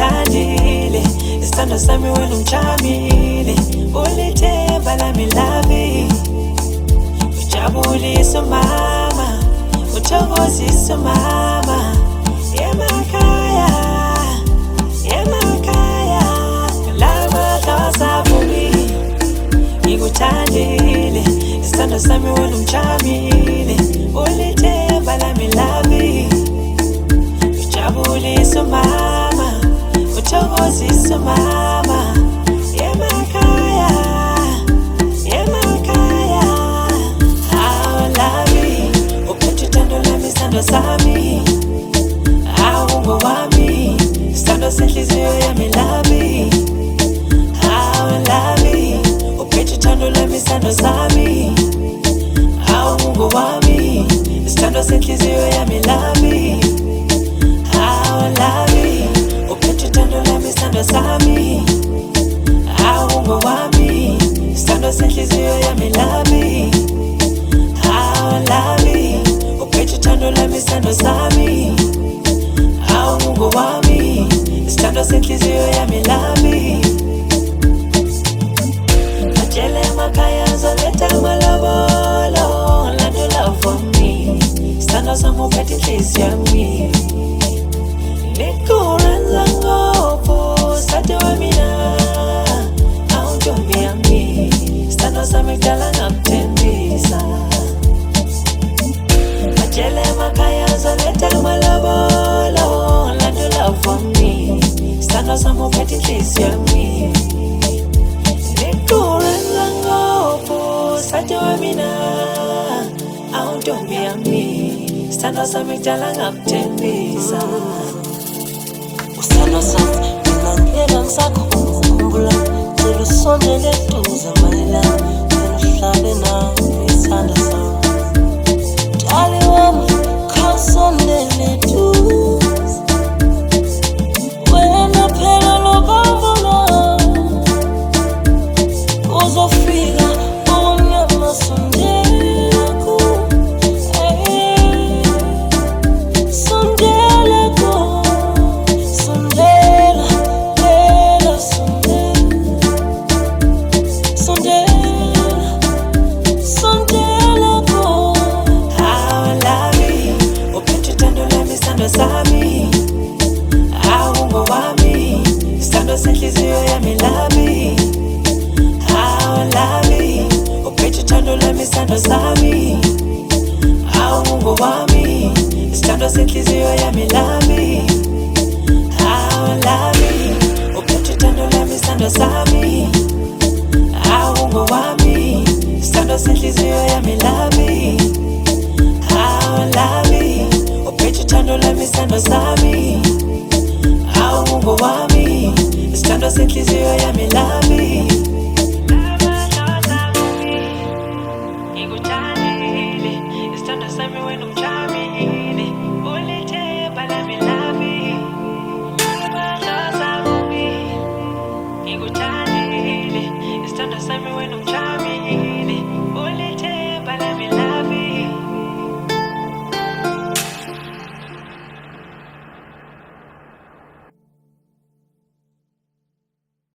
ngikuthandile isithando sami wena ungijamile ulithemba lami lavi ujabulisa mama uthokozisa mama emakhaya lama hlasa vumi ngikuthandile isithando sami wena ungijamile ulithemba lami lavi ujabulisa mama uthokozisa mama emakhaya awulavi uphethe uthando lami isithando sami awungowami isithando senhliziyo yami lavi awulavi uphethe uthando lami isithando sami awungowami isithando senhliziyo yami lavi awulavi uphethe uthando lami isithando sami awungowami isithando senhliziyo yami lavi awulavi uphethe uthando lami isithando sami awungowami isithando senhliziyo yami lavi atshele emakhaya zoletha amalobolo land love for me isithando sami uphethe inhliziyo yami nikurenza ngopho sathi wamina awuntombi yami isithando sami kudala ngakuthembisa atshele emakhaya zoletha amalobolo land love for me isithando sami uphethe inhliziyo yami nikurenza ngopho sathi wamina awuntombi yami isithando sami kudala ngakuthembisa Usana sami ngingangena ngisakhumbula cela usondele eduze mayelana cela uhlale nami isithando sami Dali wami khawusondele eduze wena phela lokavula uzofika unyama sondela ku sondela ku sami awungowami isithando senhliziyo yami lavi awulavi uphethe uthando lami isithando sami awungowami isithando senhliziyo yami lavi awulavi uphethe uthando lami isithando sami awungowami isithando senhliziyo yami lavi awulavi uphethe uthando lami isithando sami awungowami isithando senhliziyo yami lavi ngikuthandile isithando sami wena ungijamile ulithemba lami lavi ngikuthandile isithando sami wena ungijamile